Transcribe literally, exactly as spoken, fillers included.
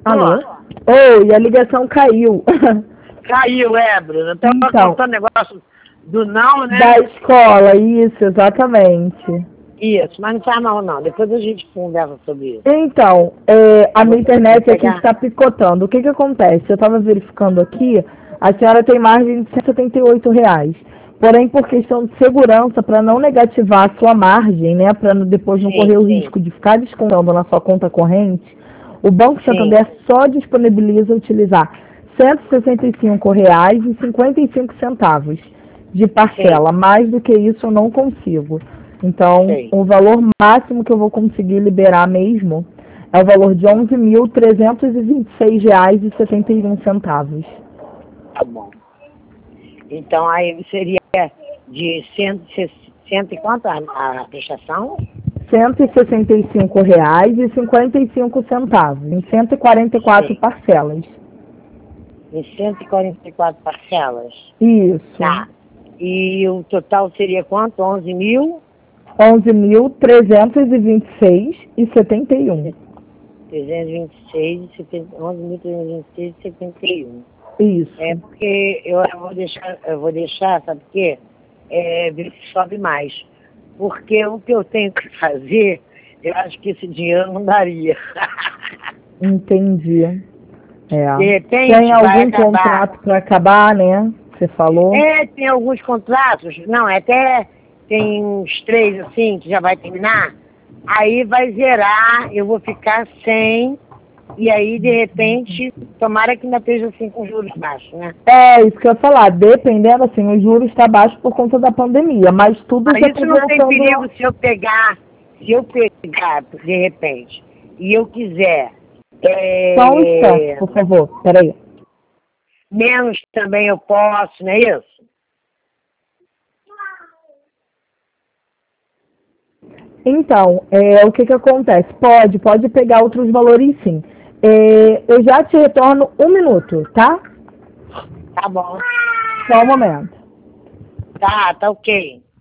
Alô? Oi, a ligação caiu. Caiu, é, Bruna. Eu tava Então, contando negócio do não, né? da escola, isso, exatamente. Isso, mas não faz mal não. Depois a gente conversa sobre isso. Então, é, a Eu minha vou internet aqui pegar. está picotando. O que que acontece? Eu estava verificando aqui, a senhora tem margem de cento e setenta e oito reais. Porém, por questão de segurança, para não negativar a sua margem, né, para depois não Sim, correr o sim, risco de ficar descontando na sua conta corrente, o Banco sim. Santander só disponibiliza utilizar cento e sessenta e cinco reais e cinquenta e cinco centavos de parcela. Sim, Mais do que isso eu não consigo. Então, sei. o valor máximo que eu vou conseguir liberar mesmo é o valor de onze mil trezentos e vinte e seis reais e setenta e um centavos. Tá bom. Então aí seria de cento, cento e quanto a, a prestação? cento e sessenta e cinco reais e cinquenta e cinco centavos, em cento e quarenta e quatro Sim. parcelas. Em cento e quarenta e quatro parcelas. Isso. Tá. E o total seria quanto? onze mil? onze mil trezentos e vinte e seis e setenta e um. trezentos e vinte e seis, onze mil trezentos e vinte e seis e setenta e um. Isso. É porque eu vou deixar, eu vou deixar, sabe por quê? É, ver se sobe mais. Porque o que eu tenho que fazer, eu acho que esse dinheiro não daria. Entendi. De É. Tem repente vai algum acabar. contrato para acabar, né? Você falou? É, tem alguns contratos, não, é até tem uns três assim que já vai terminar. Aí vai zerar, eu vou ficar sem. E aí, de repente, tomara que ainda esteja assim com juros baixos, né? É, isso que eu ia falar. Dependendo, assim, o juro está baixo por conta da pandemia, mas tudo Mas já isso está não tem perigo voltando. se eu pegar, se eu pegar, de repente, e eu quiser Só um instante, é, por favor. Peraí. menos também eu posso, não é isso? Então, é, o que que acontece? Pode, pode pegar outros valores sim. É, eu já te retorno um minuto, tá? Tá bom. Só um momento. Tá, tá ok.